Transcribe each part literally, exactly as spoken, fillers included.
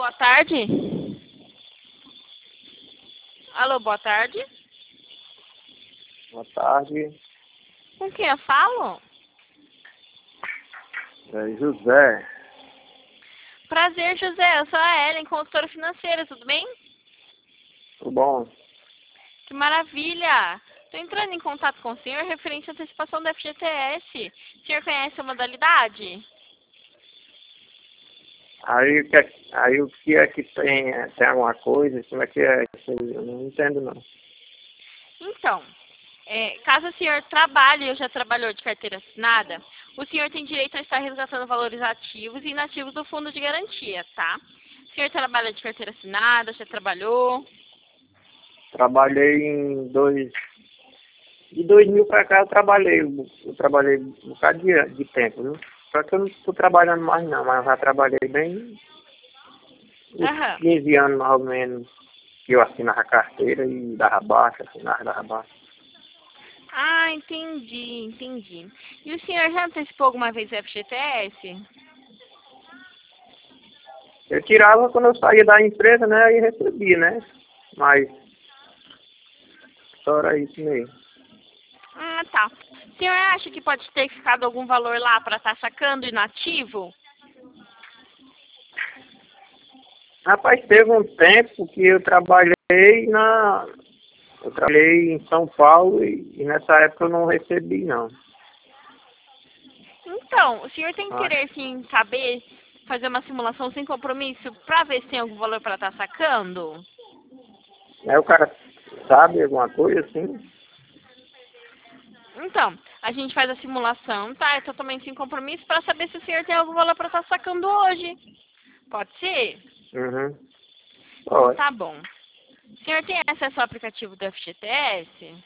Boa tarde. Alô, boa tarde. Boa tarde, Com quem eu falo? é José. Prazer, José. Eu sou a Ellen, consultora financeira, tudo bem? Tudo bom? Que maravilha. Estou entrando em contato com o senhor referente à antecipação do F G T S. O senhor conhece a modalidade? Aí, o que é, aí o que é que tem? é, Tem alguma coisa? Como é que é isso aí? Eu não entendo não. Então, é, caso o senhor trabalhe ou já trabalhou de carteira assinada, o senhor tem direito a estar resgatando valores ativos e inativos do fundo de garantia, tá? O senhor trabalha de carteira assinada, já trabalhou? Trabalhei em dois... De dois mil para cá eu trabalhei. Eu trabalhei um bocado de, de tempo, viu? Só que eu não estou trabalhando mais não, mas eu já trabalhei bem uns Aham. quinze anos mais ou menos que eu assinava a carteira e dava baixa, assinava e dava baixa. Ah, entendi, entendi. E o senhor já antecipou alguma vez o F G T S? Eu tirava quando eu saía da empresa, né? E recebia, né? Mas só era isso mesmo. Ah, tá. O senhor acha que pode ter ficado algum valor lá para estar sacando inativo? Rapaz, teve um tempo que eu trabalhei na. Eu trabalhei em São Paulo e, e nessa época eu não recebi não. Então, o senhor tem Acho. interesse em saber, fazer uma simulação sem compromisso para ver se tem algum valor para estar sacando? Aí o cara sabe alguma coisa assim? Então, a gente faz a simulação, tá? É totalmente sem compromisso para saber se o senhor tem algum valor para estar sacando hoje. Pode ser? Uhum. Então Pode. tá bom. O senhor tem acesso ao aplicativo do F G T S?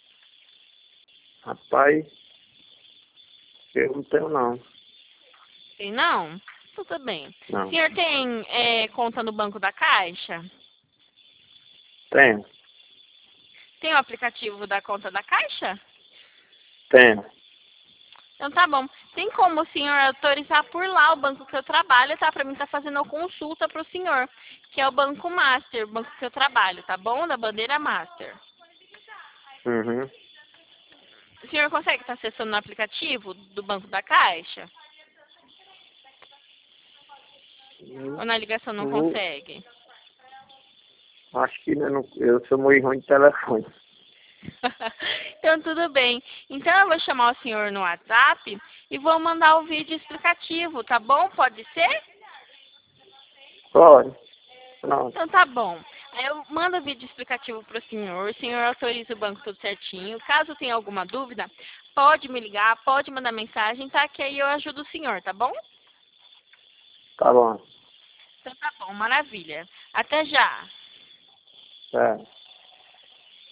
Rapaz, eu não tenho não. Tem não? Tudo bem. O Não. senhor tem é, conta no Banco da Caixa? Tenho. Tem o aplicativo da conta da Caixa? Tenho. Então tá bom. Tem como o senhor autorizar por lá o banco que eu trabalho, tá? Pra mim tá fazendo a consulta pro senhor, que é o Banco Master, o banco que eu trabalho, tá bom? Da bandeira Master. Uhum. O senhor consegue estar acessando o aplicativo do Banco da Caixa? Uhum. Ou na ligação não Vou- consegue? Acho que eu, não, eu sou muito ruim de telefone. Então tudo bem. Então eu vou chamar o senhor no WhatsApp e vou mandar o vídeo explicativo, tá bom? Pode ser? Pode. Pronto. Então tá bom. Aí eu mando o vídeo explicativo para o senhor, o senhor autoriza o banco tudo certinho. Caso tenha alguma dúvida, pode me ligar, pode mandar mensagem, tá? Que aí eu ajudo o senhor, tá bom? Tá bom. Então tá bom, maravilha. Até já. É.